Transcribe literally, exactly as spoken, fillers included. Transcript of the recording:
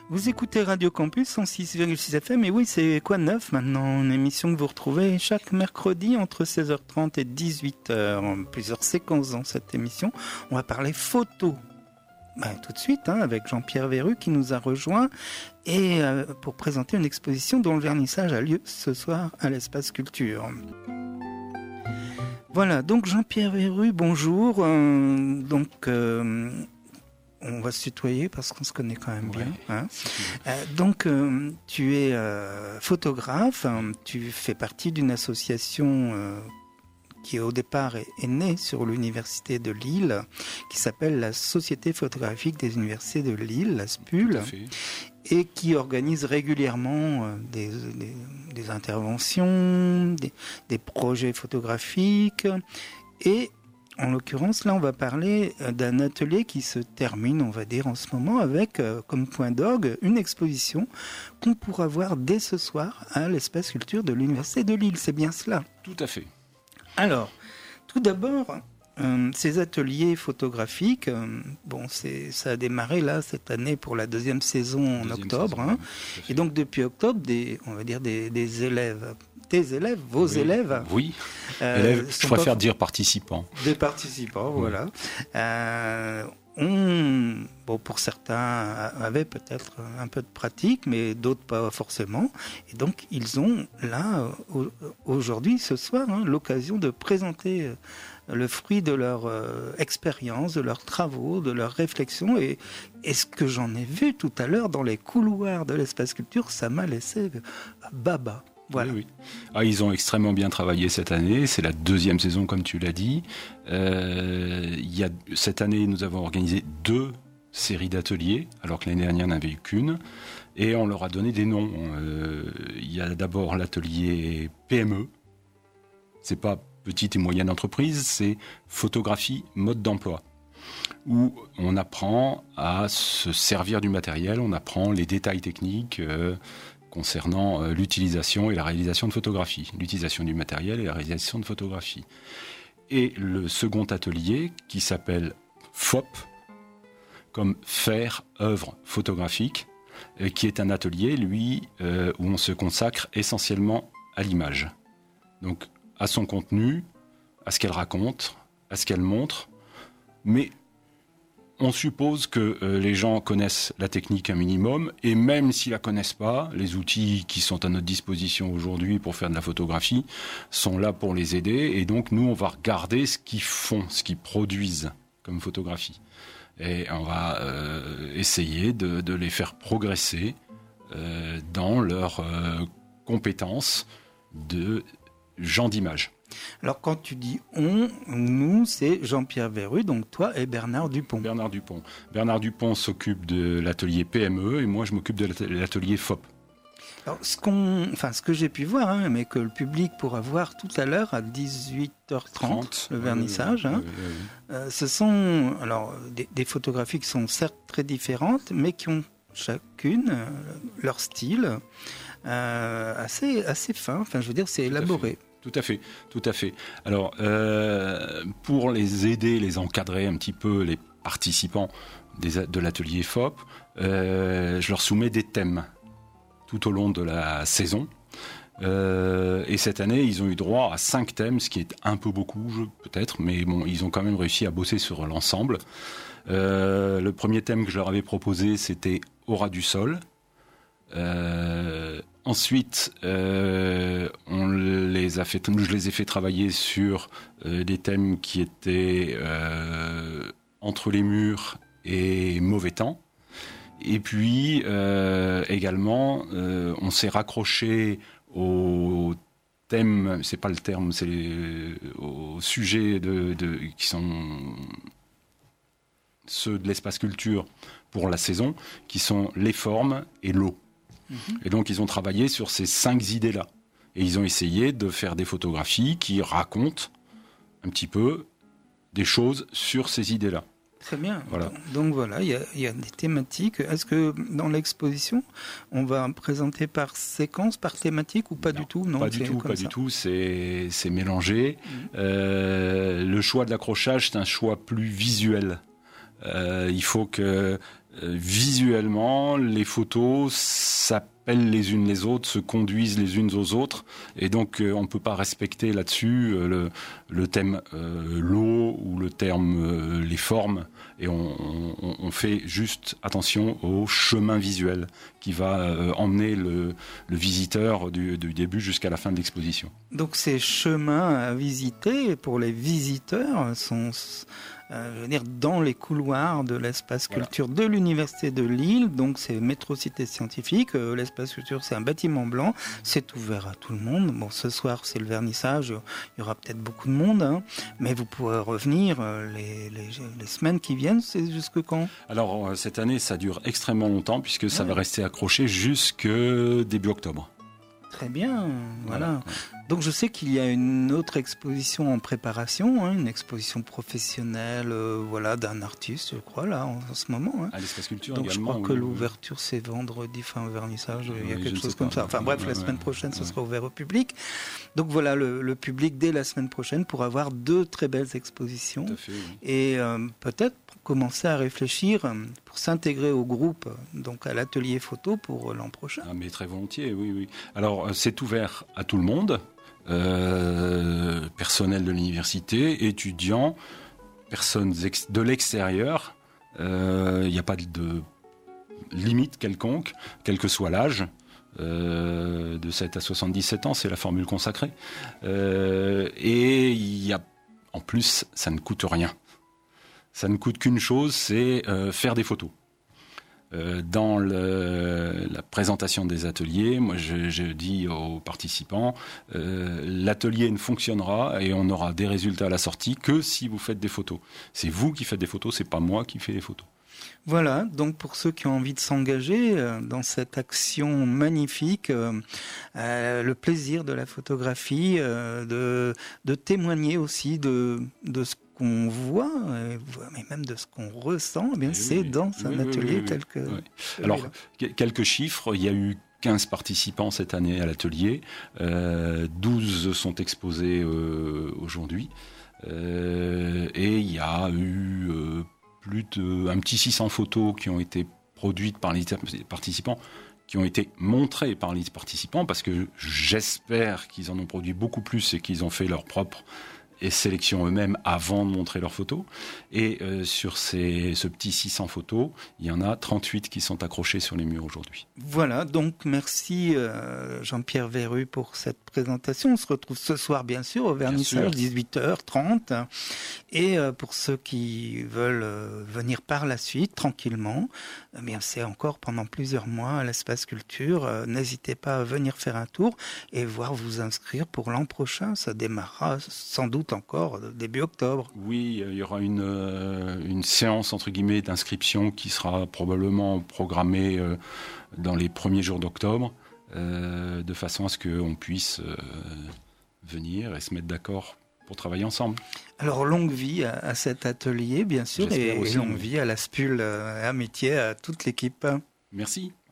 Vous écoutez Radio Campus cent six virgule six F M, et oui, c'est quoi neuf maintenant? Une émission que vous retrouvez chaque mercredi entre seize heures trente et dix-huit heures. Plusieurs séquences dans cette émission. On va parler photo. Ben, tout de suite, hein, avec Jean-Pierre Verru qui nous a rejoint et euh, pour présenter une exposition dont le vernissage a lieu ce soir à l'Espace Culture. Voilà, donc Jean-Pierre Verru, bonjour. Euh, donc... Euh, On va se tutoyer parce qu'on se connaît quand même bien. Ouais, hein. euh, donc, euh, tu es euh, photographe, hein, tu fais partie d'une association euh, qui au départ est, est née sur l'université de Lille, qui s'appelle la Société photographique des universités de Lille, la S P U L, et qui organise régulièrement euh, des, des, des interventions, des, des projets photographiques et en l'occurrence, là, on va parler d'un atelier qui se termine, on va dire, en ce moment, avec euh, comme point d'orgue une exposition qu'on pourra voir dès ce soir à l'Espace Culture de l'Université de Lille. C'est bien cela? Tout à fait. Alors, tout d'abord, euh, ces ateliers photographiques, euh, bon, c'est, ça a démarré là cette année pour la deuxième saison en deuxième octobre. Saison, hein, et donc, depuis octobre, des, on va dire des, des élèves... Tes élèves, vos oui, élèves. Oui, euh, élèves, je préfère pas... dire participants. Des participants, oui. Voilà. Euh, on, bon, pour certains, avaient peut-être un peu de pratique, mais d'autres pas forcément. Et donc, ils ont là, aujourd'hui, ce soir, hein, l'occasion de présenter le fruit de leur euh, expérience, de leurs travaux, de leurs réflexions. Et, et ce que j'en ai vu tout à l'heure dans les couloirs de l'Espace Culture, ça m'a laissé baba. Voilà. Oui, oui. Ah, ils ont extrêmement bien travaillé cette année. C'est la deuxième saison, comme tu l'as dit. Euh, il y a, cette année, nous avons organisé deux séries d'ateliers, alors que l'année dernière, il n'y en avait eu qu'une. Et on leur a donné des noms. Euh, il y a d'abord l'atelier P M E. C'est pas petite et moyenne entreprise, c'est photographie mode d'emploi, où on apprend à se servir du matériel, on apprend les détails techniques euh, concernant euh, l'utilisation et la réalisation de photographie, l'utilisation du matériel et la réalisation de photographie. Et le second atelier, qui s'appelle F O P, comme faire œuvre photographique, euh, qui est un atelier, lui, euh, où on se consacre essentiellement à l'image. Donc, à son contenu, à ce qu'elle raconte, à ce qu'elle montre, mais on suppose que euh, les gens connaissent la technique un minimum, et même s'ils la connaissent pas, les outils qui sont à notre disposition aujourd'hui pour faire de la photographie sont là pour les aider, et donc nous on va regarder ce qu'ils font, ce qu'ils produisent comme photographie, et on va euh, essayer de, de les faire progresser euh, dans leurs euh, compétences de gens d'image. Alors quand tu dis on, nous, c'est Jean-Pierre Verru, donc toi et Bernard Dupont. Bernard Dupont. Bernard Dupont s'occupe de l'atelier P M E et moi je m'occupe de l'atelier F O P. Alors ce, qu'on, enfin, ce que j'ai pu voir, hein, mais que le public pourra voir tout à l'heure à dix-huit heures trente, trente, le vernissage, oui, hein, oui, oui, oui. Euh, ce sont alors, des, des photographies qui sont certes très différentes, mais qui ont chacune euh, leur style euh, assez, assez fin, enfin je veux dire c'est élaboré. Tout à fait, tout à fait. Alors, euh, pour les aider, les encadrer un petit peu, les participants des, de l'atelier F O P, euh, je leur soumets des thèmes tout au long de la saison. Euh, et cette année, ils ont eu droit à cinq thèmes, ce qui est un peu beaucoup, je, peut-être, mais bon, ils ont quand même réussi à bosser sur l'ensemble. Euh, le premier thème que je leur avais proposé, c'était Aura du sol. Euh, ensuite, euh, on les a fait, je les ai fait travailler sur euh, des thèmes qui étaient euh, entre les murs et mauvais temps. Et puis euh, également, euh, on s'est raccroché au thème, c'est pas le terme, c'est les, aux sujets de, de, qui sont ceux de l'espace culture pour la saison, qui sont les formes et l'eau. Et donc, ils ont travaillé sur ces cinq idées-là. Et ils ont essayé de faire des photographies qui racontent un petit peu des choses sur ces idées-là. Très bien. Voilà. Donc, donc voilà, il y, y a des thématiques. Est-ce que dans l'exposition, on va présenter par séquence, par thématique ou pas non, du tout? Non, pas du tout, pas ça. du tout. C'est, c'est mélangé. Mmh. Euh, le choix de l'accrochage, c'est un choix plus visuel. Euh, il faut que Euh, visuellement, les photos s'appellent les unes les autres, se conduisent les unes aux autres, et donc euh, on ne peut pas respecter là-dessus euh, le, le thème euh, l'eau ou le terme euh, les formes, et on, on, on fait juste attention au chemin visuel qui va euh, emmener le, le visiteur du, du début jusqu'à la fin de l'exposition. Donc ces chemins à visiter pour les visiteurs sont... Euh, je veux dire, dans les couloirs de l'espace culture voilà. de l'Université de Lille. Donc c'est Métrocité scientifique. Euh, l'espace culture, c'est un bâtiment blanc. C'est ouvert à tout le monde. Bon, ce soir, c'est le vernissage. Il y aura peut-être beaucoup de monde. Hein, mais vous pourrez revenir euh, les, les, les semaines qui viennent. C'est jusque quand ? Alors, euh, cette année, ça dure extrêmement longtemps puisque ouais. ça va rester accroché jusque début octobre. Très bien, voilà. voilà. Donc je sais qu'il y a une autre exposition en préparation, hein, une exposition professionnelle, euh, voilà, d'un artiste, je crois, là, en, en ce moment. Hein. À l'espace culture Donc également. je crois oui, que l'ouverture, c'est vendredi, fin vernissage, oui, il y a quelque chose comme pas, ça. Enfin bref, ouais, la semaine ouais, prochaine, ouais. ce sera ouvert au public. Donc voilà, le, le public, dès la semaine prochaine, pourra avoir deux très belles expositions. Tout à fait, oui. Et euh, peut-être commencer à réfléchir pour s'intégrer au groupe, donc à l'atelier photo pour l'an prochain. Ah, mais très volontiers, oui, oui. Alors, c'est ouvert à tout le monde, euh, personnel de l'université, étudiants, personnes ex- de l'extérieur. Il euh, n'y a pas de, de limite quelconque, quel que soit l'âge. Euh, de sept à soixante-dix-sept ans, c'est la formule consacrée. Euh, et il y a, en plus, ça ne coûte rien. Ça ne coûte qu'une chose, c'est euh, faire des photos. Euh, dans le, la présentation des ateliers, moi je, je dis aux participants, euh, l'atelier ne fonctionnera et on aura des résultats à la sortie que si vous faites des photos. C'est vous qui faites des photos, c'est pas moi qui fais les photos. Voilà, donc pour ceux qui ont envie de s'engager euh, dans cette action magnifique, euh, euh, le plaisir de la photographie, euh, de, de témoigner aussi de, de ce qu'on voit, euh, mais même de ce qu'on ressent, eh bien, oui, c'est oui, dans oui, un oui, atelier oui, oui, tel que... Oui. Alors, quelques chiffres, il y a eu quinze participants cette année à l'atelier, euh, douze sont exposés euh, aujourd'hui, euh, et il y a eu... Euh, plus de un petit six cents photos qui ont été produites par les participants, qui ont été montrées par les participants, parce que j'espère qu'ils en ont produit beaucoup plus et qu'ils ont fait leur propre et sélection eux-mêmes avant de montrer leurs photos. Et euh, sur ces, ce petit six cents photos, il y en a trente-huit qui sont accrochées sur les murs aujourd'hui. Voilà, donc merci euh, Jean-Pierre Verru pour cette présentation. On se retrouve ce soir, bien sûr, au vernissage, dix-huit heures trente. Et euh, pour ceux qui veulent euh, venir par la suite, tranquillement, eh bien, c'est encore pendant plusieurs mois à l'Espace Culture. Euh, n'hésitez pas à venir faire un tour et voir vous inscrire pour l'an prochain. Ça démarrera sans doute encore début octobre. Oui, il y aura une, euh, une séance entre guillemets d'inscription qui sera probablement programmée euh, dans les premiers jours d'octobre, euh, de façon à ce qu'on puisse euh, venir et se mettre d'accord pour travailler ensemble. Alors longue vie à, à cet atelier bien sûr. J'espère et, aussi, et longue oui. vie à la Spule, à Métier, à toute l'équipe. Merci.